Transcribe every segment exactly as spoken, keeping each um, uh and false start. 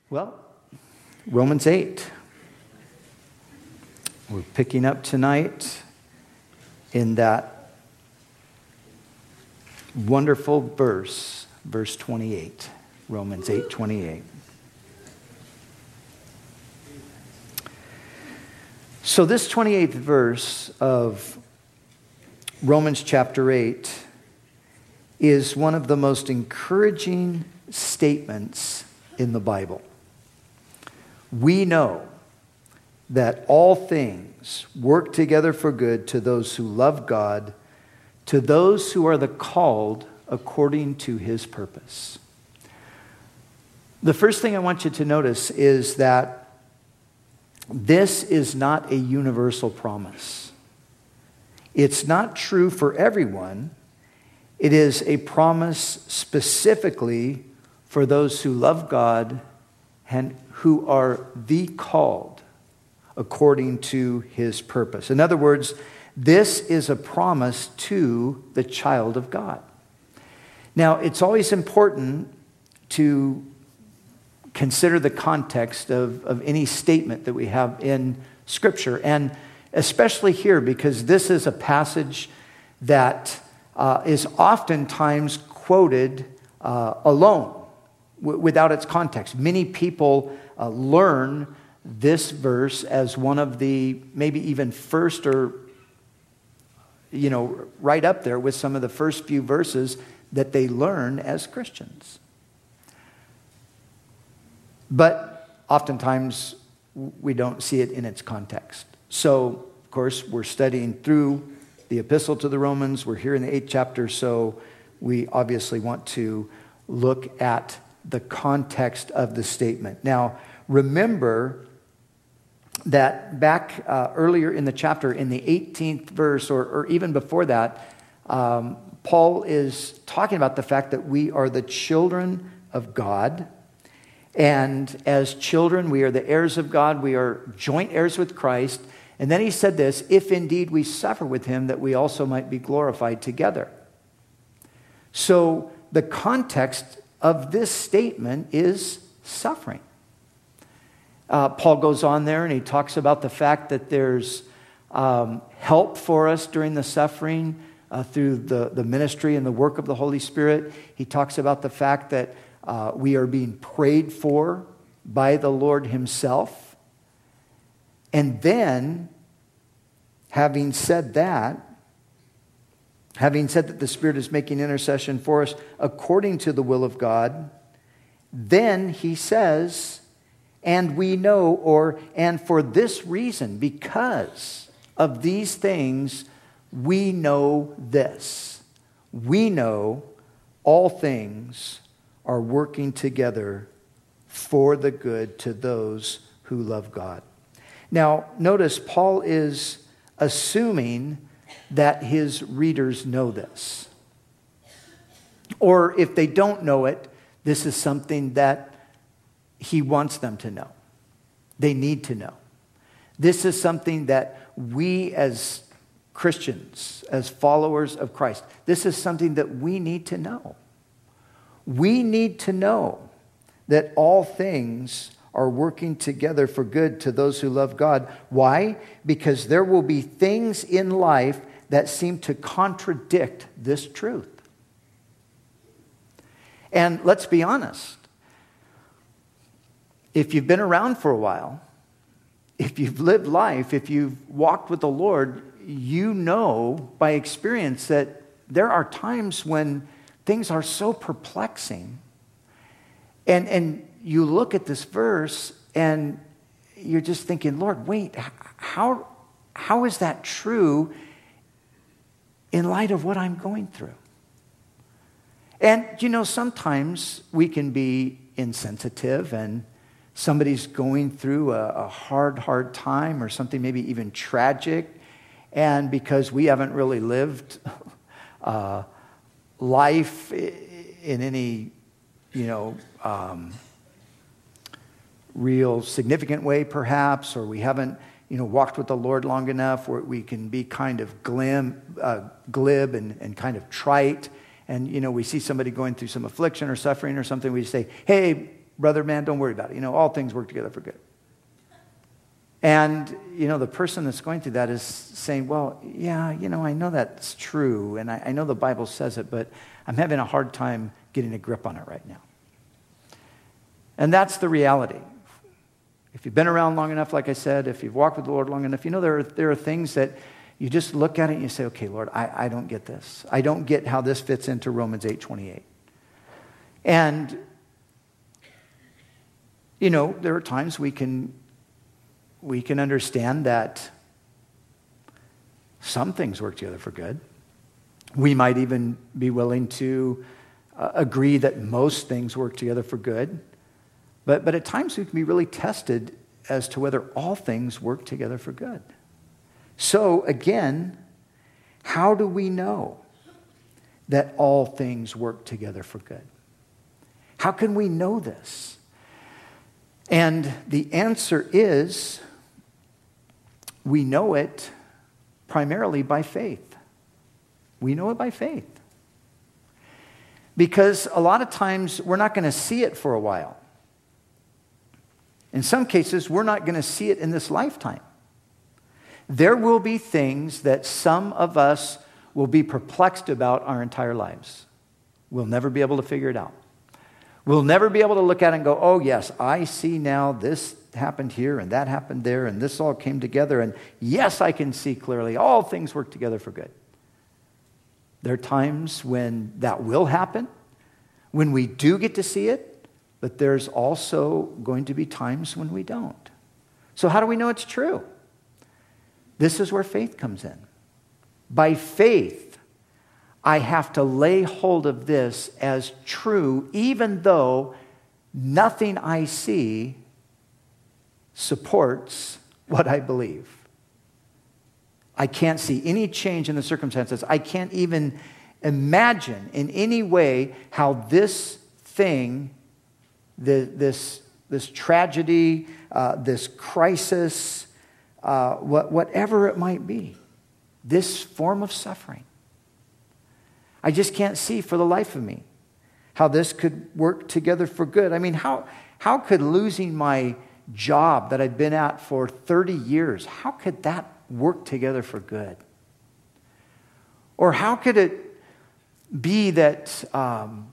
Well, Romans eight. We're picking up tonight in that wonderful verse, verse twenty-eight. Romans eight twenty-eight. So this twenty-eighth verse of Romans chapter eight is one of the most encouraging statements in the Bible. We know that all things work together for good to those who love God, to those who are the called according to his purpose. The first thing I want you to notice is that this is not a universal promise. It's not true for everyone. It is a promise specifically for those who love God and who are the called according to his purpose. In other words, this is a promise to the child of God. Now, it's always important to consider the context of, of any statement that we have in Scripture, and especially here, because this is a passage that uh, is oftentimes quoted uh, alone, w- without its context. Many people uh, learn this verse as one of the maybe even first or, you know, right up there with some of the first few verses that they learn as Christians. But oftentimes we don't see it in its context. So, of course, we're studying through the epistle to the Romans. We're here in the eighth chapter, so we obviously want to look at the context of the statement. Now, remember that back uh, earlier in the chapter, in the eighteenth verse, or, or even before that, um, Paul is talking about the fact that we are the children of God. And as children, we are the heirs of God. We are joint heirs with Christ. And then he said this, if indeed we suffer with him, that we also might be glorified together. So the context of this statement is suffering. Uh, Paul goes on there and he talks about the fact that there's um, help for us during the suffering uh, through the, the ministry and the work of the Holy Spirit. He talks about the fact that uh, we are being prayed for by the Lord himself. And then, having said that, having said that the Spirit is making intercession for us according to the will of God, then he says, and we know, or, and for this reason, because of these things, we know this. We know all things are working together for the good to those who love God. Now, notice Paul is assuming that his readers know this. Or if they don't know it, this is something that he wants them to know. They need to know. This is something that we as Christians, as followers of Christ, this is something that we need to know. We need to know that all things are working together for good to those who love God. Why? Because there will be things in life that seem to contradict this truth. And let's be honest. If you've been around for a while, if you've lived life, if you've walked with the Lord, you know by experience that there are times when things are so perplexing. And, and you look at this verse and you're just thinking, Lord, wait, how, how is that true in light of what I'm going through? And, you know, sometimes we can be insensitive and somebody's going through a, a hard, hard time or something maybe even tragic. And because we haven't really lived uh, life in any, you know, um, real significant way perhaps, or we haven't, you know, walked with the Lord long enough where we can be kind of glim, uh, glib and, and kind of trite. And, you know, we see somebody going through some affliction or suffering or something, we say, hey, brother, man, don't worry about it. You know, all things work together for good. And, you know, the person that's going through that is saying, well, yeah, you know, I know that's true, and I, I know the Bible says it, but I'm having a hard time getting a grip on it right now. And that's the reality. If you've been around long enough, like I said, if you've walked with the Lord long enough, you know there are, there are things that you just look at it and you say, okay, Lord, I, I don't get this. I don't get how this fits into Romans eight twenty-eight. And, you know, there are times we can... We can understand that some things work together for good. We might even be willing to uh, agree that most things work together for good. But, but at times we can be really tested as to whether all things work together for good. So again, how do we know that all things work together for good? How can we know this? And the answer is, we know it primarily by faith. We know it by faith. Because a lot of times we're not going to see it for a while. In some cases, we're not going to see it in this lifetime. There will be things that some of us will be perplexed about our entire lives. We'll never be able to figure it out. We'll never be able to look at it and go, oh yes, I see now this happened here and that happened there and this all came together, and yes, I can see clearly all things work together for good. There are times when that will happen, when we do get to see it, but there's also going to be times when we don't. So how do we know it's true? This is where faith comes in. By faith, I have to lay hold of this as true, even though nothing I see supports what I believe. I can't see any change in the circumstances. I can't even imagine in any way how this thing, the, this, this tragedy, uh, this crisis, uh, what, whatever it might be, this form of suffering, I just can't see for the life of me how this could work together for good. I mean, how, how could losing my job that I've been at for thirty years, how could that work together for good? Or how could it be that um,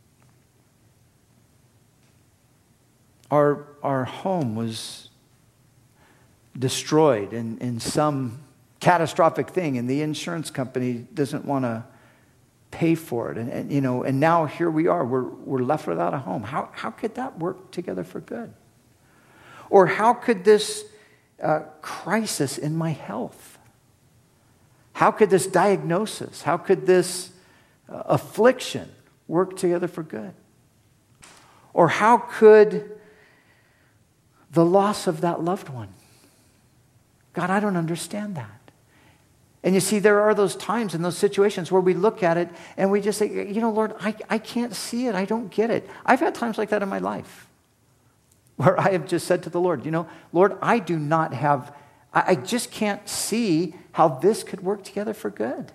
our, our home was destroyed in, in some catastrophic thing and the insurance company doesn't want to pay for it, and, and you know, and now here we are, we're we're left without a home. How how could that work together for good? Or how could this uh, crisis in my health, how could this diagnosis, how could this uh, affliction work together for good? Or how could the loss of that loved one? God, I don't understand that. And you see, there are those times in those situations where we look at it and we just say, you know, Lord, I, I can't see it. I don't get it. I've had times like that in my life where I have just said to the Lord, you know, Lord, I do not have, I, I just can't see how this could work together for good.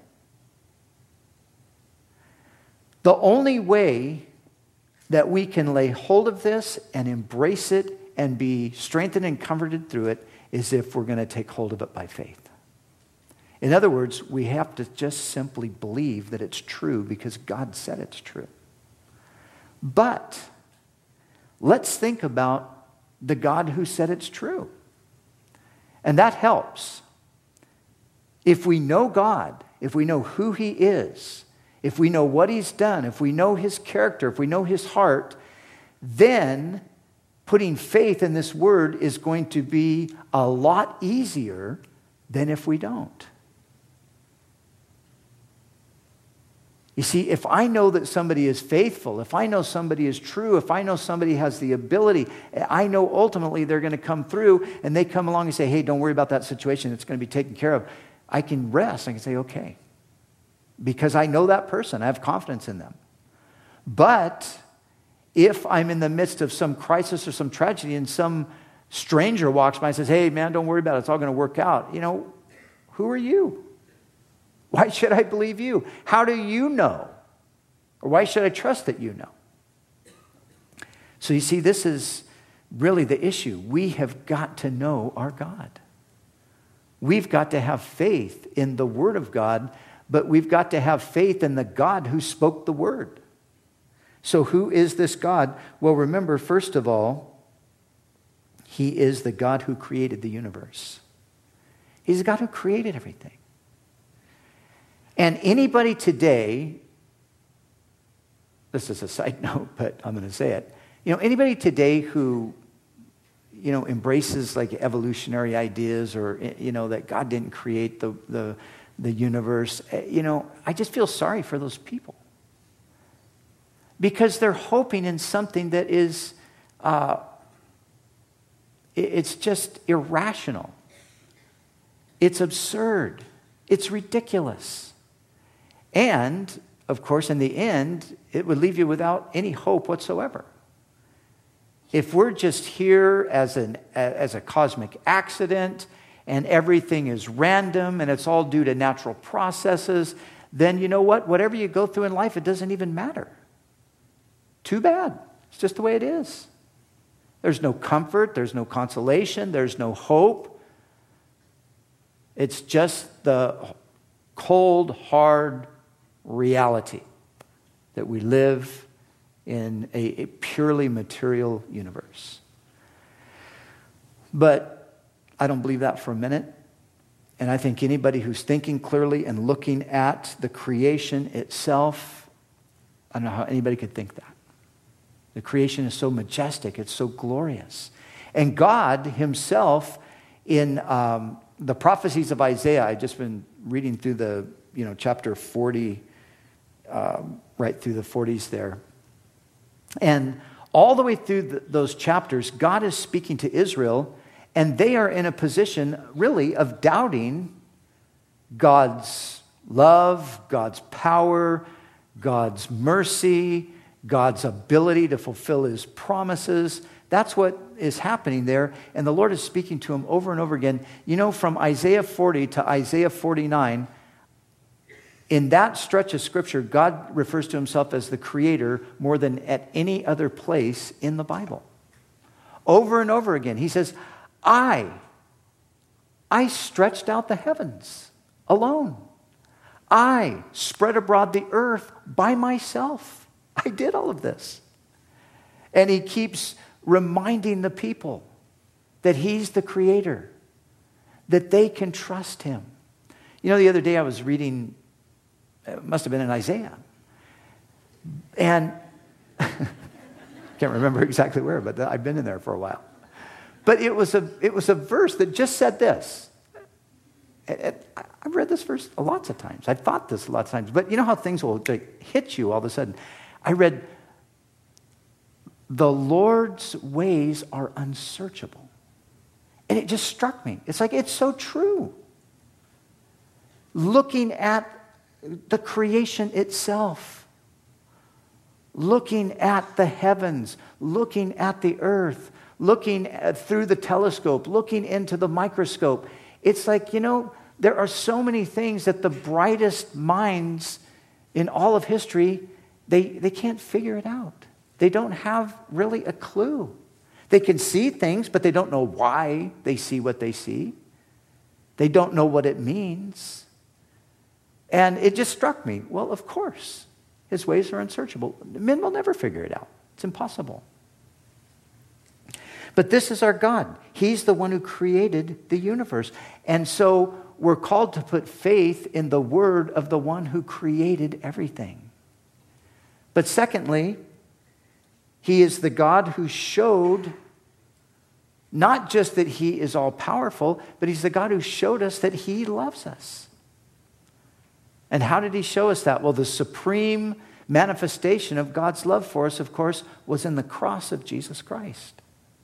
The only way that we can lay hold of this and embrace it and be strengthened and comforted through it is if we're going to take hold of it by faith. In other words, we have to just simply believe that it's true because God said it's true. But let's think about the God who said it's true. And that helps. If we know God, if we know who He is, if we know what He's done, if we know His character, if we know His heart, then putting faith in this word is going to be a lot easier than if we don't. You see, if I know that somebody is faithful, if I know somebody is true, if I know somebody has the ability, I know ultimately they're going to come through and they come along and say, hey, don't worry about that situation. It's going to be taken care of. I can rest. I can say, okay. Because I know that person. I have confidence in them. But if I'm in the midst of some crisis or some tragedy and some stranger walks by and says, hey, man, don't worry about it. It's all going to work out. You know, who are you? Why should I believe you? How do you know? Or why should I trust that you know? So you see, this is really the issue. We have got to know our God. We've got to have faith in the Word of God, but we've got to have faith in the God who spoke the Word. So who is this God? Well, remember, first of all, He is the God who created the universe. He's the God who created everything. And anybody today, this is a side note, but I'm going to say it. You know, anybody today who, you know, embraces like evolutionary ideas or, you know, that God didn't create the, the, the universe, you know, I just feel sorry for those people. Because they're hoping in something that is, uh, it's just irrational. It's absurd. It's ridiculous. And, of course, in the end, it would leave you without any hope whatsoever. If we're just here as an as a cosmic accident and everything is random and it's all due to natural processes, then you know what? Whatever you go through in life, it doesn't even matter. Too bad. It's just the way it is. There's no comfort. There's no consolation. There's no hope. It's just the cold, hard reality that we live in a, a purely material universe. But I don't believe that for a minute. And I think anybody who's thinking clearly and looking at the creation itself, I don't know how anybody could think that. The creation is so majestic. It's so glorious. And God himself, in um, the prophecies of Isaiah, I've just been reading through the, you know, chapter forty, um, right through the forties there. And all the way through the, those chapters, God is speaking to Israel, and they are in a position, really, of doubting God's love, God's power, God's mercy, God's ability to fulfill his promises. That's what is happening there. And the Lord is speaking to him over and over again. You know, from Isaiah forty to Isaiah forty-nine, in that stretch of Scripture, God refers to himself as the creator more than at any other place in the Bible. Over and over again, he says, I, I stretched out the heavens alone. I spread abroad the earth by myself. I did all of this. And he keeps reminding the people that he's the creator, that they can trust him. You know, the other day I was reading, it must have been in Isaiah, and can't remember exactly where, but I've been in there for a while. But it was a it was a verse that just said this. I've read this verse lots of times. I've thought this lots of times. But you know how things will like, hit you all of a sudden. I read, the Lord's ways are unsearchable. And it just struck me. It's like, it's so true. Looking at the creation itself, looking at the heavens, looking at the earth, looking at, through the telescope, looking into the microscope. It's like, you know, there are so many things that the brightest minds in all of history, they, they can't figure it out. They don't have really a clue. They can see things, but they don't know why they see what they see. They don't know what it means. And it just struck me, well, of course, his ways are unsearchable. Men will never figure it out. It's impossible. But this is our God. He's the one who created the universe. And so we're called to put faith in the word of the one who created everything. But secondly, he is the God who showed not just that he is all-powerful, but he's the God who showed us that he loves us. And how did he show us that? Well, the supreme manifestation of God's love for us, of course, was in the cross of Jesus Christ.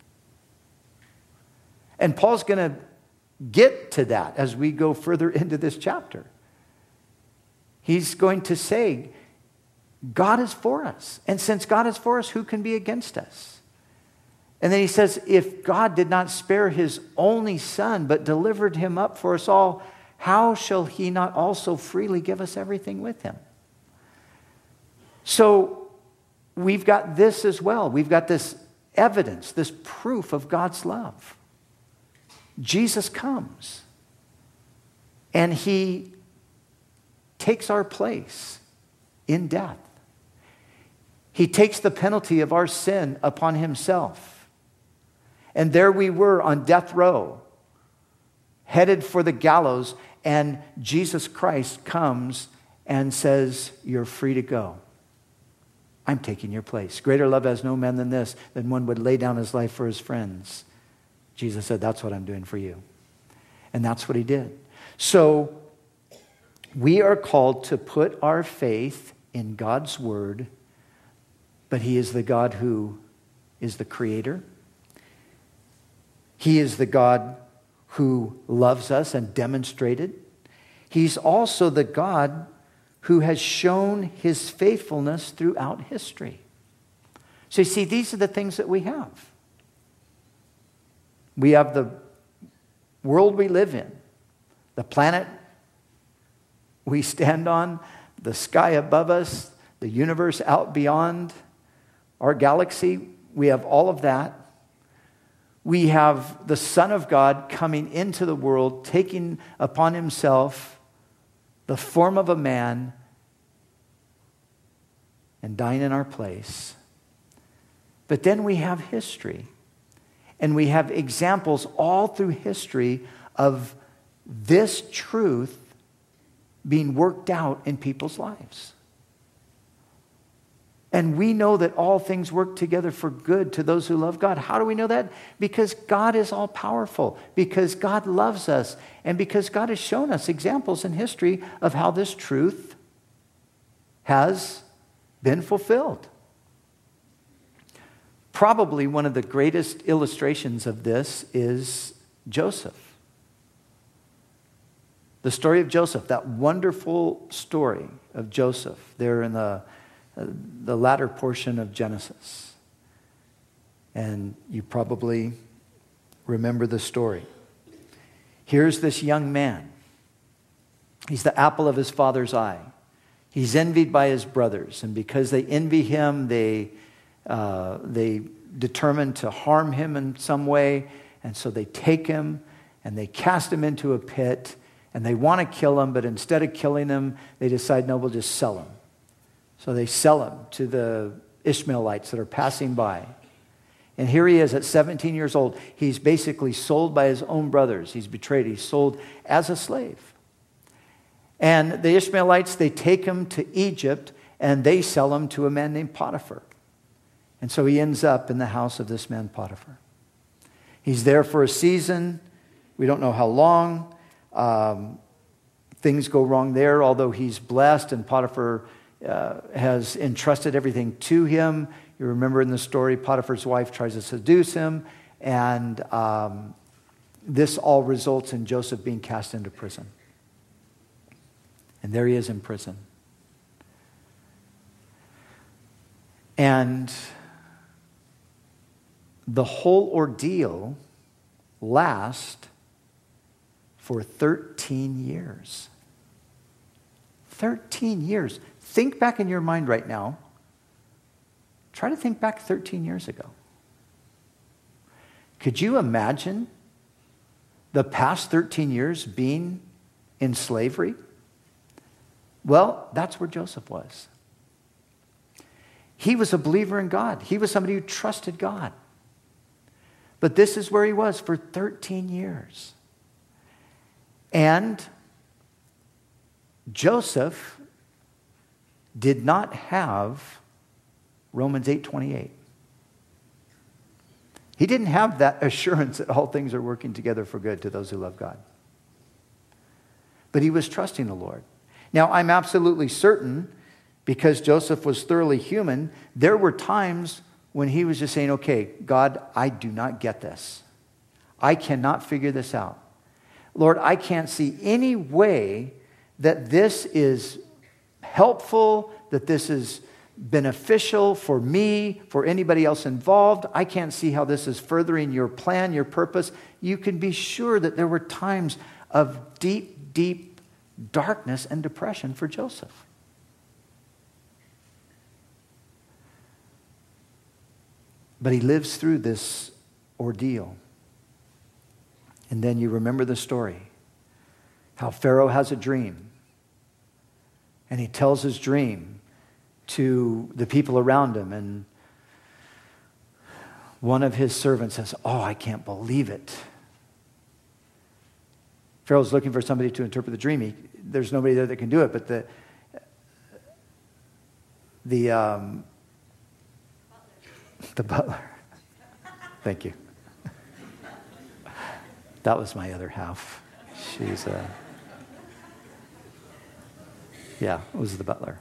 And Paul's going to get to that as we go further into this chapter. He's going to say, God is for us. And since God is for us, who can be against us? And then he says, if God did not spare his only son, but delivered him up for us all, how shall he not also freely give us everything with him? So we've got this as well. We've got this evidence, this proof of God's love. Jesus comes and he takes our place in death. He takes the penalty of our sin upon himself. And there we were on death row, headed for the gallows, and Jesus Christ comes and says, "You're free to go. I'm taking your place. Greater love has no man than this, than one would lay down his life for his friends." Jesus said, "That's what I'm doing for you." And that's what he did. So we are called to put our faith in God's word, but he is the God who is the creator. He is the God who loves us and demonstrated. He's also the God who has shown his faithfulness throughout history. So you see, these are the things that we have. We have the world we live in, the planet we stand on, the sky above us, the universe out beyond our galaxy. We have all of that. We have the Son of God coming into the world, taking upon himself the form of a man and dying in our place. But then we have history. And we have examples all through history of this truth being worked out in people's lives. And we know that all things work together for good to those who love God. How do we know that? Because God is all powerful, because God loves us, and because God has shown us examples in history of how this truth has been fulfilled. Probably one of the greatest illustrations of this is Joseph. The story of Joseph, that wonderful story of Joseph there in the the latter portion of Genesis. And you probably remember the story. Here's this young man. He's the apple of his father's eye. He's envied by his brothers, and because they envy him, they uh, they determine to harm him in some way, and so they take him and they cast him into a pit, and they want to kill him, but instead of killing him, they decide, no, we'll just sell him. So they sell him to the Ishmaelites that are passing by. And here he is at seventeen years old. He's basically sold by his own brothers. He's betrayed. He's sold as a slave. And the Ishmaelites, they take him to Egypt and they sell him to a man named Potiphar. And so he ends up in the house of this man Potiphar. He's there for a season. We don't know how long. Um, things go wrong there, although he's blessed and Potiphar Uh, has entrusted everything to him. You remember in the story, Potiphar's wife tries to seduce him, and um, this all results in Joseph being cast into prison. And there he is in prison. And the whole ordeal lasts for thirteen years. thirteen years. Think back in your mind right now. Try to think back thirteen years ago. Could you imagine the past thirteen years being in slavery? Well, that's where Joseph was. He was a believer in God. He was somebody who trusted God. But this is where he was for thirteen years. And Joseph did not have Romans eight twenty-eight. He didn't have that assurance that all things are working together for good to those who love God. But he was trusting the Lord. Now, I'm absolutely certain, because Joseph was thoroughly human, there were times when he was just saying, okay, God, I do not get this. I cannot figure this out. Lord, I can't see any way that this is helpful, that this is beneficial for me, for anybody else involved. I can't see how this is furthering your plan, your purpose. You can be sure that there were times of deep, deep darkness and depression for Joseph. But he lives through this ordeal. And then you remember the story, how Pharaoh has a dream. And he tells his dream to the people around him. And one of his servants says, "Oh, I can't believe it." Pharaoh's looking for somebody to interpret the dream. He, there's nobody there that can do it. But the the um, the butler. Thank you. That was my other half. She's a... Uh, yeah, it was the butler.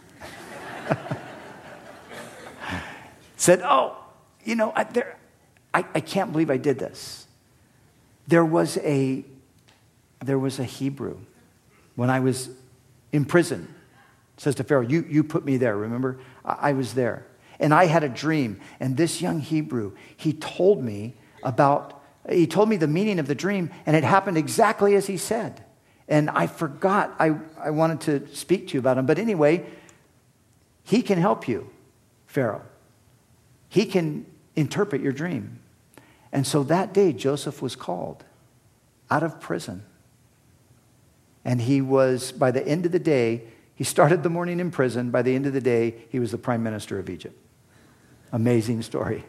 Said, "Oh, you know, I, there, I, I can't believe I did this. There was a, there was a Hebrew when I was in prison." Says to Pharaoh, you, you put me there, remember? I, I was there. And I had a dream. And this young Hebrew, he told me about, he told me the meaning of the dream, and it happened exactly as he said. And I forgot, I, I wanted to speak to you about him. But anyway, he can help you, Pharaoh. He can interpret your dream. And so that day, Joseph was called out of prison. And he was, by the end of the day, he started the morning in prison. By the end of the day, he was the prime minister of Egypt. Amazing story.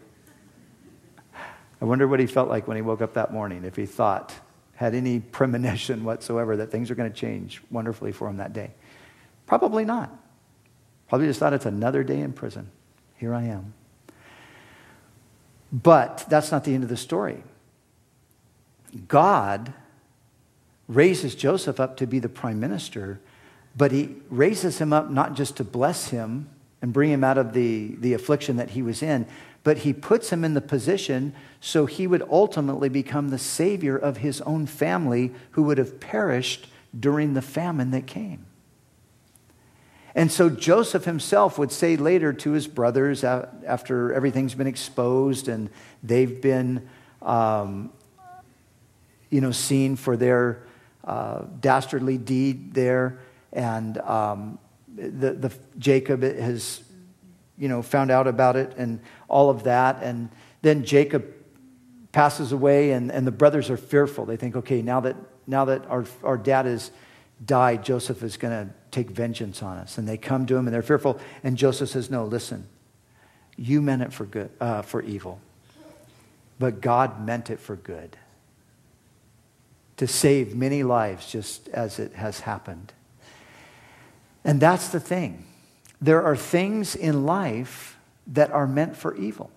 I wonder what he felt like when he woke up that morning, if he thought, had any premonition whatsoever that things are going to change wonderfully for him that day. Probably not. Probably just thought, it's another day in prison. Here I am. But that's not the end of the story. God raises Joseph up to be the prime minister, but he raises him up not just to bless him and bring him out of the, the affliction that he was in, but he puts him in the position so he would ultimately become the savior of his own family who would have perished during the famine that came. And so Joseph himself would say later to his brothers, after everything's been exposed and they've been, um, you know, seen for their uh, dastardly deed there, and um, the, the Jacob has, you know, found out about it and all of that, and then Jacob passes away, and, and the brothers are fearful. They think, okay, now that now that our our dad has died, Joseph is going to take vengeance on us. And they come to him and they're fearful. And Joseph says, "No, listen, you meant it for good, uh, for evil, but God meant it for good, to save many lives, just as it has happened." And that's the thing. There are things in life that are meant for evil.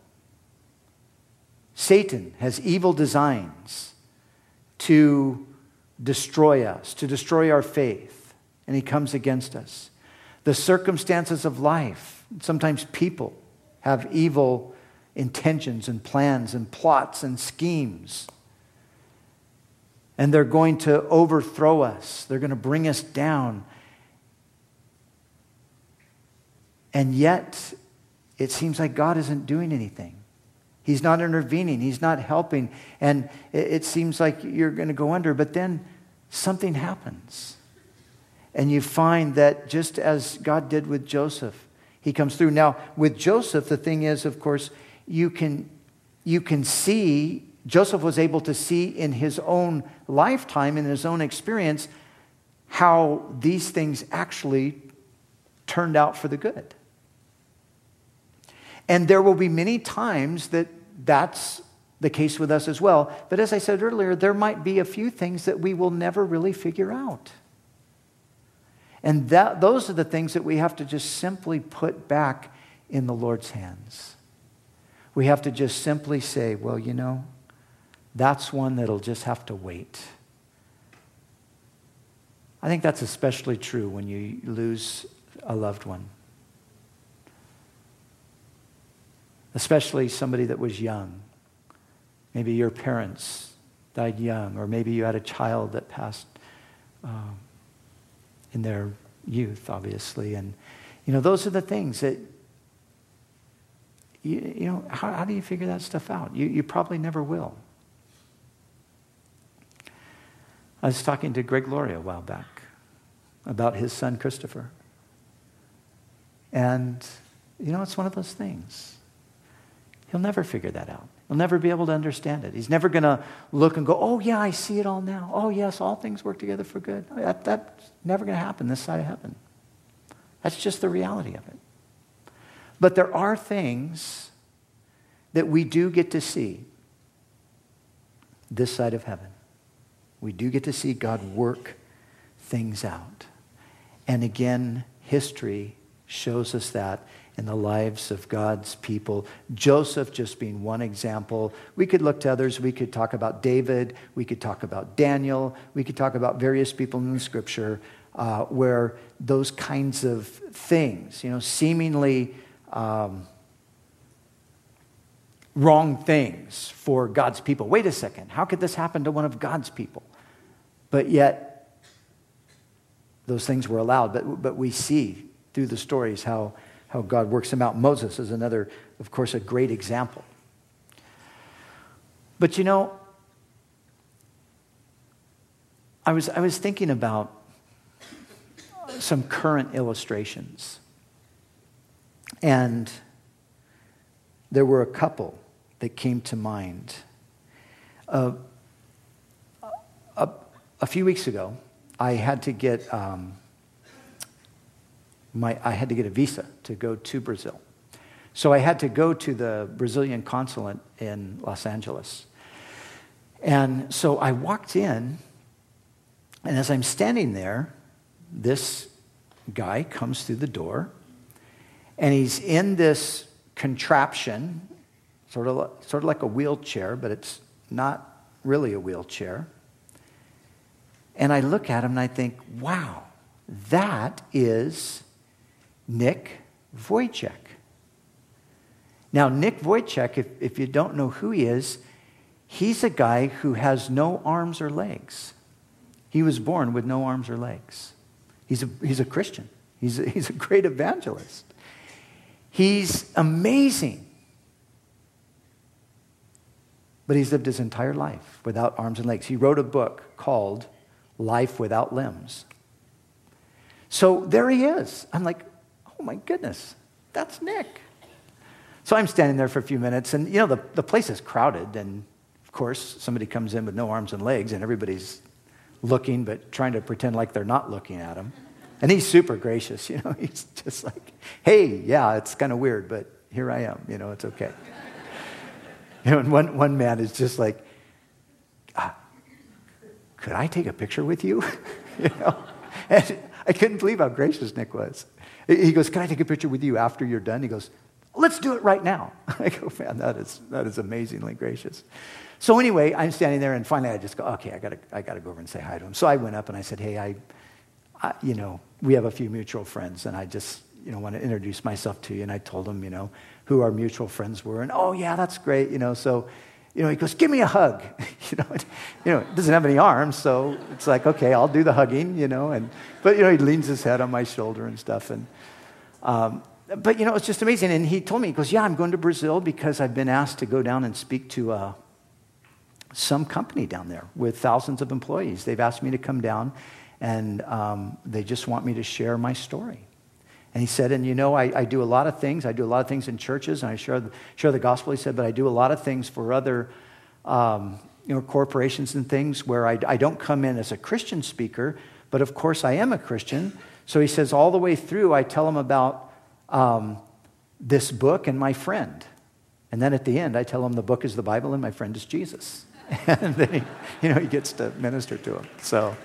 Satan has evil designs to destroy us, to destroy our faith, and he comes against us. The circumstances of life, sometimes people have evil intentions and plans and plots and schemes, and they're going to overthrow us. They're going to bring us down. And yet, it seems like God isn't doing anything. He's not intervening. He's not helping. And it seems like you're going to go under. But then something happens. And you find that just as God did with Joseph, he comes through. Now, with Joseph, the thing is, of course, you can, you can see, Joseph was able to see in his own lifetime, in his own experience, how these things actually turned out for the good. And there will be many times that that's the case with us as well. But as I said earlier, there might be a few things that we will never really figure out. And that, those are the things that we have to just simply put back in the Lord's hands. We have to just simply say, well, you know, that's one that'll just have to wait. I think that's especially true when you lose a loved one. Especially somebody that was young. Maybe your parents died young, or maybe you had a child that passed um, in their youth, obviously. And, you know, those are the things that, you, you know, how, how do you figure that stuff out? You, you probably never will. I was talking to Greg Laurie a while back about his son, Christopher. And, you know, it's one of those things. He'll never figure that out. He'll never be able to understand it. He's never going to look and go, oh, yeah, I see it all now. Oh, yes, all things work together for good. That, that's never going to happen this side of heaven. That's just the reality of it. But there are things that we do get to see this side of heaven. We do get to see God work things out. And again, history shows us that in the lives of God's people. Joseph just being one example. We could look to others. We could talk about David. We could talk about Daniel. We could talk about various people in the Scripture uh, where those kinds of things, you know, seemingly um, wrong things for God's people. Wait a second. How could this happen to one of God's people? But yet, those things were allowed. But, but we see through the stories how how God works them out. Moses is another, of course, a great example. But you know, I was I was thinking about some current illustrations. And there were a couple that came to mind. Uh, a, a few weeks ago, I had to get um, My, I had to get a visa to go to Brazil. So I had to go to the Brazilian consulate in Los Angeles. And so I walked in, and as I'm standing there, this guy comes through the door, and he's in this contraption, sort of, sort of like a wheelchair, but it's not really a wheelchair. And I look at him and I think, wow, that is Nick Vujicic. Now, Nick Vujicic, if, if you don't know who he is, he's a guy who has no arms or legs. He was born with no arms or legs. He's a, he's a Christian. He's a, he's a great evangelist. He's amazing. But he's lived his entire life without arms and legs. He wrote a book called Life Without Limbs. So there he is. I'm like, oh my goodness, that's Nick. So I'm standing there for a few minutes, and you know, the, the place is crowded, and of course, somebody comes in with no arms and legs, and everybody's looking, but trying to pretend like they're not looking at him. And he's super gracious, you know, he's just like, hey, yeah, it's kind of weird, but here I am, you know, it's okay. You know, and one, one man is just like, ah, could I take a picture with you? You know, and I couldn't believe how gracious Nick was. He goes, can I take a picture with you after you're done? He goes, let's do it right now. I go, man, that is that is amazingly gracious. So anyway, I'm standing there, and finally I just go, okay, I gotta I gotta go over and say hi to him. So I went up and I said, hey, I, I you know, we have a few mutual friends, and I just you know want to introduce myself to you. And I told him, you know, who our mutual friends were, and oh yeah, that's great, you know. So, you know, he goes, give me a hug. you know, it, you know, it doesn't have any arms, so it's like, okay, I'll do the hugging, you know. And but you know, he leans his head on my shoulder and stuff, and. Um, But, you know, it's just amazing. And he told me, he goes, yeah, I'm going to Brazil because I've been asked to go down and speak to uh, some company down there with thousands of employees. They've asked me to come down, and um, they just want me to share my story. And he said, and you know, I, I do a lot of things. I do a lot of things in churches, and I share the, share the gospel, he said, but I do a lot of things for other um, you know, corporations and things where I, I don't come in as a Christian speaker, but of course I am a Christian. So he says, all the way through, I tell them about Um, this book and my friend. And then at the end, I tell him the book is the Bible and my friend is Jesus. And then he, you know, he gets to minister to him. So,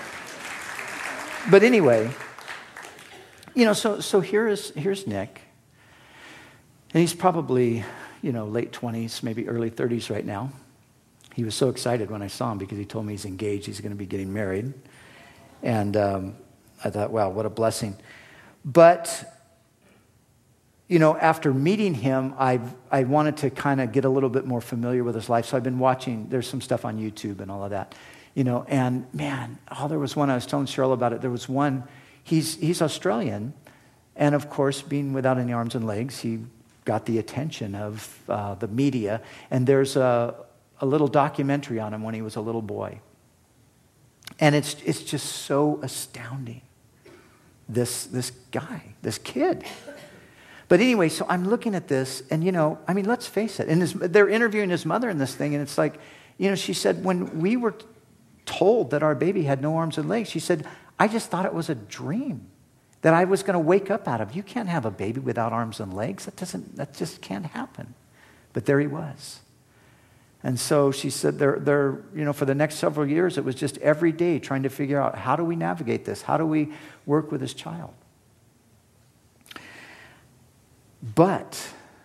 but anyway, you know, so so here is here's Nick. And he's probably, you know, late twenties, maybe early thirties right now. He was so excited when I saw him because he told me he's engaged. He's going to be getting married. And um, I thought, wow, what a blessing. But you know, after meeting him, I've, I wanted to kind of get a little bit more familiar with his life. So I've been watching, there's some stuff on YouTube and all of that, you know, and man, oh, there was one, I was telling Cheryl about it. There was one, he's, he's Australian. And of course, being without any arms and legs, he got the attention of uh, the media. And there's a, a little documentary on him when he was a little boy. And it's, it's just so astounding. This, this guy, this kid. But anyway, so I'm looking at this, and, you know, I mean, let's face it. And his, they're interviewing his mother in this thing, and it's like, you know, she said, when we were told that our baby had no arms and legs, she said, I just thought it was a dream that I was going to wake up out of. You can't have a baby without arms and legs. That doesn't, that just can't happen. But there he was. And so she said, they're, they're, you know, for the next several years, it was just every day trying to figure out, how do we navigate this? How do we work with this child? But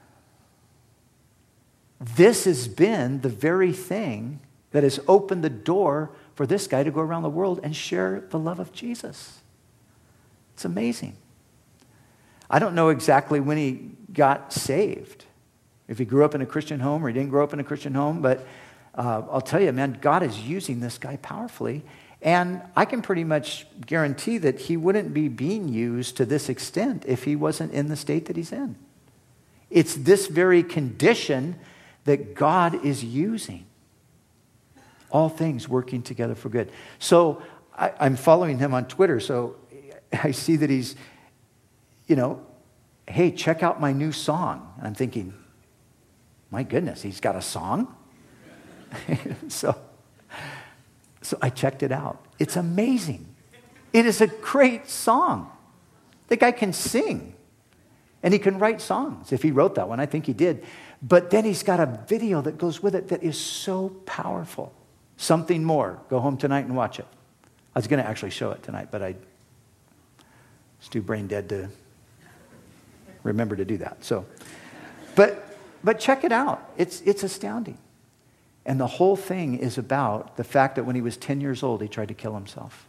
this has been the very thing that has opened the door for this guy to go around the world and share the love of Jesus. It's amazing. I don't know exactly when he got saved, if he grew up in a Christian home or he didn't grow up in a Christian home, but uh, I'll tell you, man, God is using this guy powerfully. And I can pretty much guarantee that he wouldn't be being used to this extent if he wasn't in the state that he's in. It's this very condition that God is using. All things working together for good. So I, I'm following him on Twitter, so I see that he's, you know, hey, check out my new song. I'm thinking, my goodness, he's got a song? so, so I checked it out. It's amazing. It is a great song. The guy can sing. And he can write songs. If he wrote that one, I think he did. But then he's got a video that goes with it that is so powerful. Something More. Go home tonight and watch it. I was going to actually show it tonight, but I was too brain dead to remember to do that. So, but but check it out. It's it's astounding. And the whole thing is about the fact that when he was ten years old, he tried to kill himself.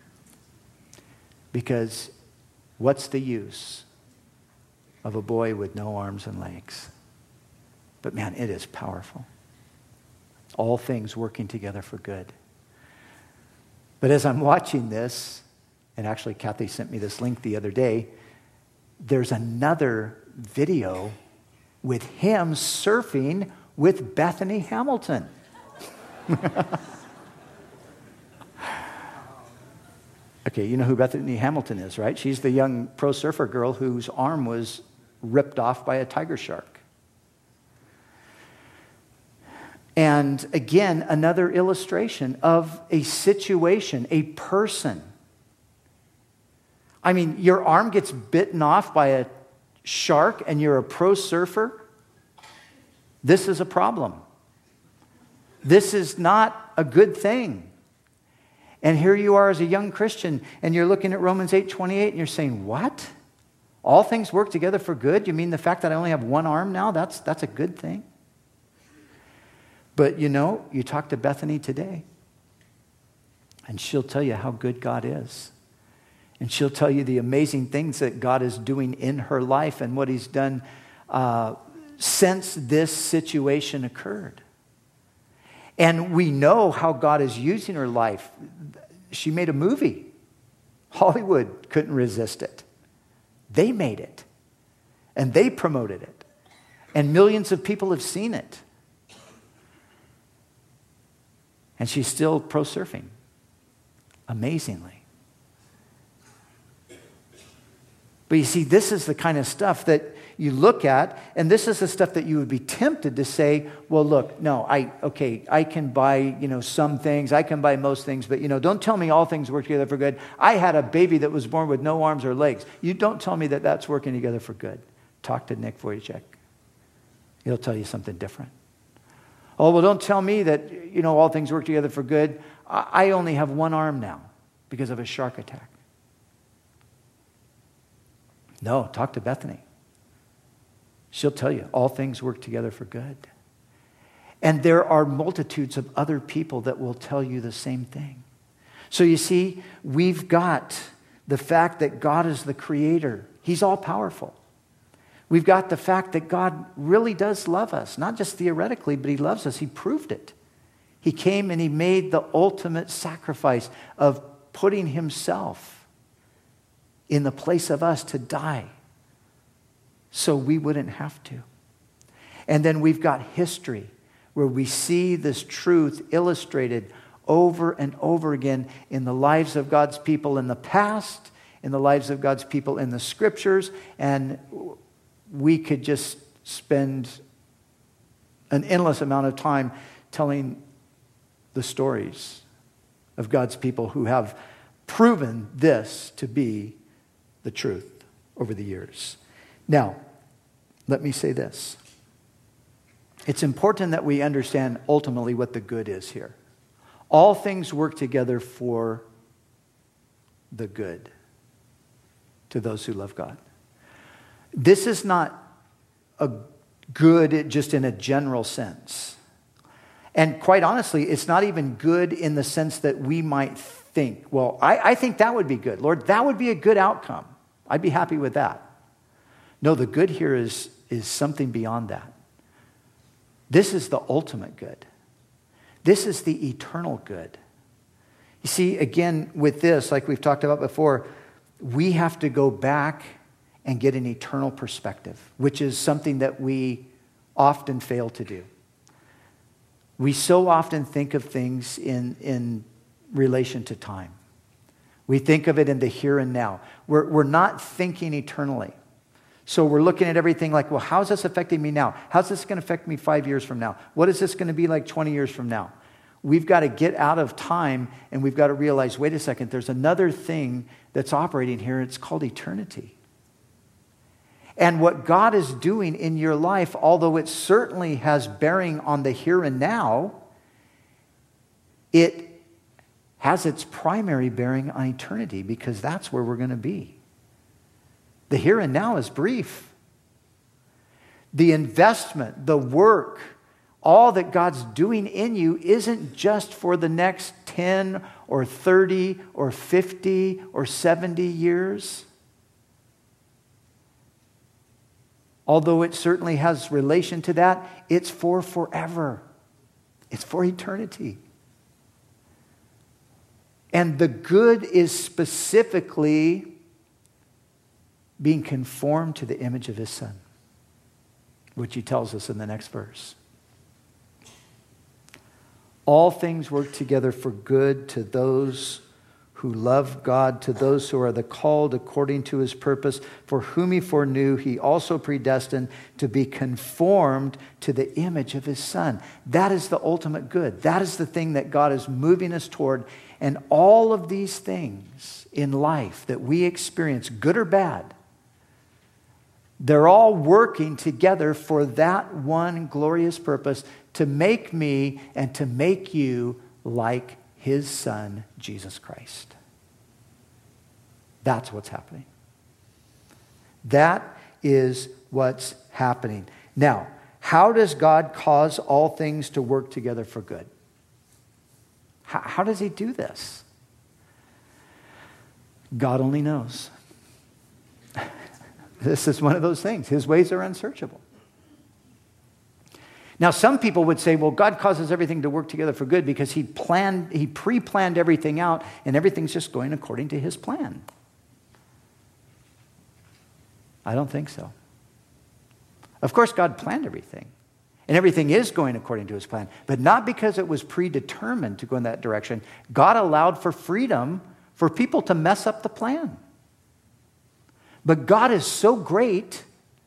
Because what's the use of a boy with no arms and legs? But man, it is powerful. All things working together for good. But as I'm watching this, and actually Kathy sent me this link the other day, there's another video with him surfing with Bethany Hamilton. Okay, you know who Bethany Hamilton is, right? She's the young pro surfer girl whose arm was ripped off by a tiger shark. And again, another illustration of a situation, a person. I mean, your arm gets bitten off by a shark and you're a pro surfer. This is a problem. This is not a good thing. And here you are as a young Christian and you're looking at Romans eight twenty-eight and you're saying, what? All things work together for good? You mean the fact that I only have one arm now, that's, that's a good thing? But you know, you talk to Bethany today, and she'll tell you how good God is. And she'll tell you the amazing things that God is doing in her life and what he's done uh, since this situation occurred. And we know how God is using her life. She made a movie. Hollywood couldn't resist it. They made it. And they promoted it. And millions of people have seen it. And she's still pro surfing. Amazingly. But you see, this is the kind of stuff that you look at, and this is the stuff that you would be tempted to say, well, look, no, I, okay, I can buy, you know, some things, I can buy most things, but, you know, don't tell me all things work together for good. I had a baby that was born with no arms or legs. You don't tell me that that's working together for good. Talk to Nick Vujicic. He'll tell you something different. Oh, well, don't tell me that, you know, all things work together for good. I only have one arm now because of a shark attack. No, talk to Bethany. She'll tell you all things work together for good. And there are multitudes of other people that will tell you the same thing. So you see, we've got the fact that God is the creator. He's all powerful. We've got the fact that God really does love us, not just theoretically, but he loves us. He proved it. He came and he made the ultimate sacrifice of putting himself in the place of us to die so we wouldn't have to. And then we've got history where we see this truth illustrated over and over again in the lives of God's people in the past, in the lives of God's people in the scriptures, and we could just spend an endless amount of time telling the stories of God's people who have proven this to be the truth over the years. Now, let me say this. It's important that we understand ultimately what the good is here. All things work together for the good to those who love God. This is not a good just in a general sense. And quite honestly, it's not even good in the sense that we might think, well, I, I think that would be good. Lord, that would be a good outcome. I'd be happy with that. No, the good here is, is something beyond that. This is the ultimate good. This is the eternal good. You see, again, with this, like we've talked about before, we have to go back and get an eternal perspective, which is something that we often fail to do. We so often think of things in, in relation to time. We think of it in the here and now. We're, we're not thinking eternally. So we're looking at everything like, well, how's this affecting me now? How's this going to affect me five years from now? What is this going to be like twenty years from now? We've got to get out of time and we've got to realize, wait a second, there's another thing that's operating here. It's called eternity. And what God is doing in your life, although it certainly has bearing on the here and now, it has its primary bearing on eternity because that's where we're going to be. The here and now is brief. The investment, the work, all that God's doing in you isn't just for the next ten or thirty or fifty or seventy years. Although it certainly has relation to that, it's for forever. It's for eternity. And the good is specifically being conformed to the image of his Son, which he tells us in the next verse. All things work together for good to those who love God, to those who are the called according to his purpose, for whom he foreknew, he also predestined to be conformed to the image of his Son. That is the ultimate good. That is the thing that God is moving us toward. And all of these things in life that we experience, good or bad, they're all working together for that one glorious purpose, to make me and to make you like his Son, Jesus Christ. That's what's happening. That is what's happening. Now, how does God cause all things to work together for good? How, how does he do this? God only knows. This is one of those things. His ways are unsearchable. Now, some people would say, well, God causes everything to work together for good because he planned, he pre-planned everything out and everything's just going according to his plan. I don't think so. Of course, God planned everything. And everything is going according to his plan. But not because it was predetermined to go in that direction. God allowed for freedom for people to mess up the plan. But God is so great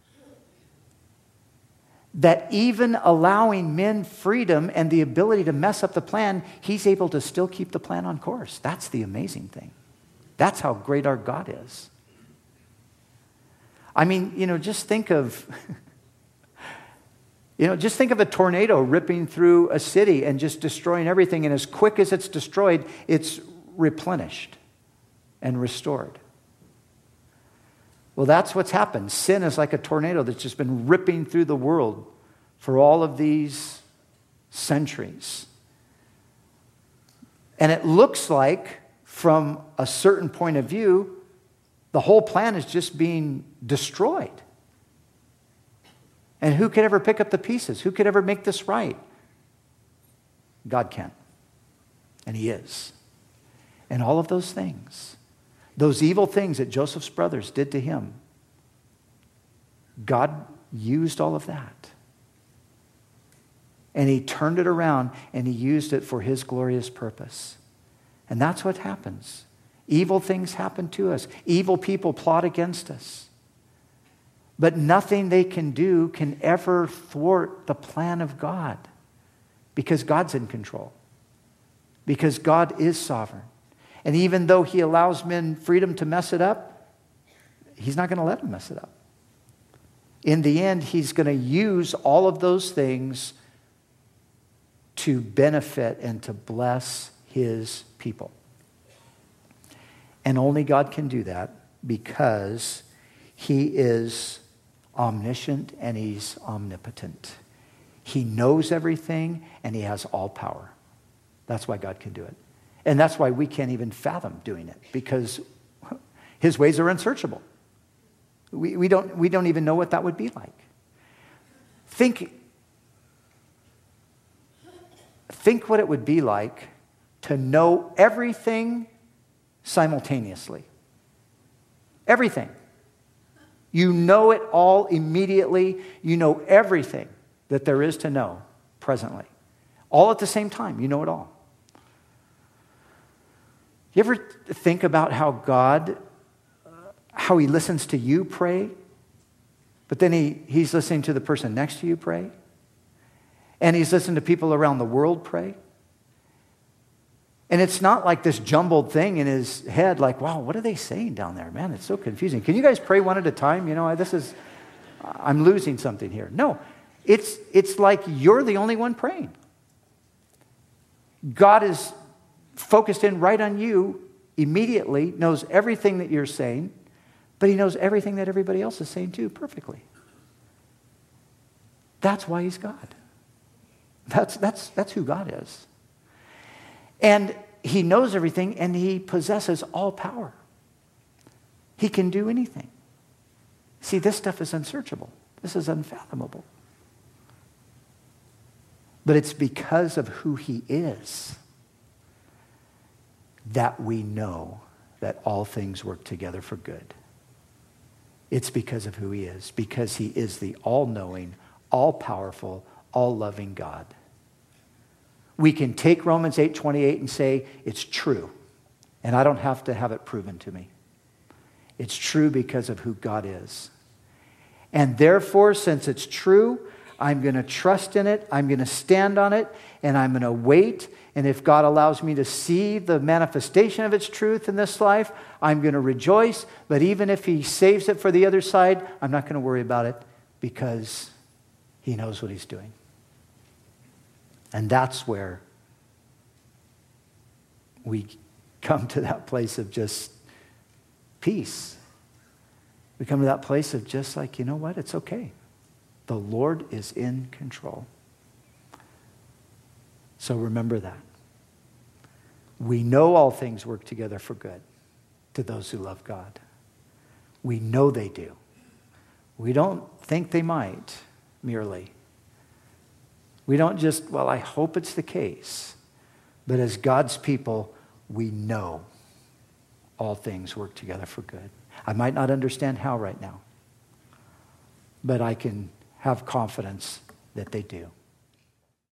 that even allowing men freedom and the ability to mess up the plan, he's able to still keep the plan on course. That's the amazing thing. That's how great our God is. I mean, you know, just think of, you know, just think of a tornado ripping through a city and just destroying everything. And as quick as it's destroyed, it's replenished and restored. Well, that's what's happened. Sin is like a tornado that's just been ripping through the world for all of these centuries. And it looks like, from a certain point of view, the whole plan is just being destroyed. And who could ever pick up the pieces? Who could ever make this right? God can. And he is. And all of those things, those evil things that Joseph's brothers did to him, God used all of that. And he turned it around and he used it for his glorious purpose. And that's what happens. Evil things happen to us. Evil people plot against us. But nothing they can do can ever thwart the plan of God, because God's in control, because God is sovereign. And even though he allows men freedom to mess it up, he's not going to let them mess it up. In the end, he's going to use all of those things to benefit and to bless his people. And only God can do that, because he is omniscient and he's omnipotent. He knows everything and he has all power. That's why God can do it. And that's why we can't even fathom doing it, because his ways are unsearchable. We, we, don't, we don't even know what that would be like. Think, think what it would be like to know everything simultaneously. Everything. You know it all immediately. You know everything that there is to know presently. All at the same time. You know it all. You ever think about how God, how he listens to you pray, but then he, he's listening to the person next to you pray? And he's listening to people around the world pray? And it's not like this jumbled thing in his head, like, wow, what are they saying down there? Man, it's so confusing. Can you guys pray one at a time? You know, this is, I'm losing something here. No, it's, it's like you're the only one praying. God is focused in right on you immediately, knows everything that you're saying, but he knows everything that everybody else is saying too perfectly. That's why he's God. That's, that's, that's who God is. And he knows everything, and he possesses all power. He can do anything. See, this stuff is unsearchable. This is unfathomable. But it's because of who he is that we know that all things work together for good. It's because of who he is, because he is the all-knowing, all-powerful, all-loving God. We can take Romans eight twenty-eight and say, it's true. And I don't have to have it proven to me. It's true because of who God is. And therefore, since it's true, I'm going to trust in it, I'm going to stand on it, and I'm going to wait. And if God allows me to see the manifestation of its truth in this life, I'm going to rejoice. But even if he saves it for the other side, I'm not going to worry about it, because he knows what he's doing. And that's where we come to that place of just peace. We come to that place of just like, you know what? It's okay. The Lord is in control. So remember that. We know all things work together for good to those who love God. We know they do. We don't think they might merely. We don't just, well, I hope it's the case. But as God's people, we know all things work together for good. I might not understand how right now, but I can have confidence that they do.